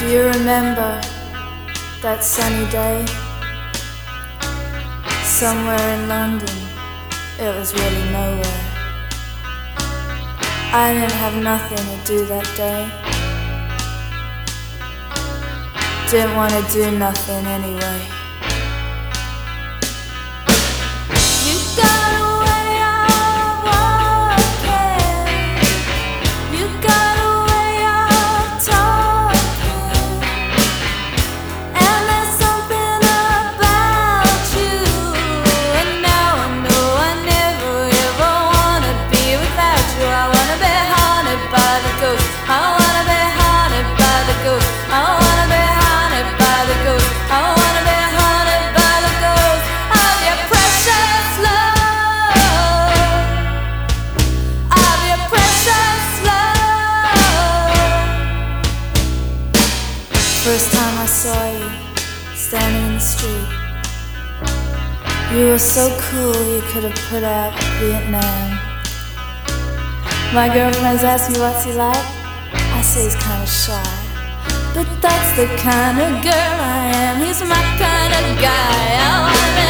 Do you remember that sunny day? Somewhere in London, it was really nowhere. I didn't have nothing to do that day. Didn't want to do nothing anyway. You got a way of walking. You got a way of talking. And there's something about you. And now I know I never ever wanna be without you. I wanna be haunted by the ghost. I wanna be haunted by the ghost. I wanna be haunted by the ghost. I wanna be haunted by the ghost of your precious love. Of your precious love. First time I saw you standing in the street, you were so cool you could have put out Vietnam. My girlfriends ask me what's he like. I say he's kinda shy, but that's the kind of girl I am. He's my kind of guy. I wanna be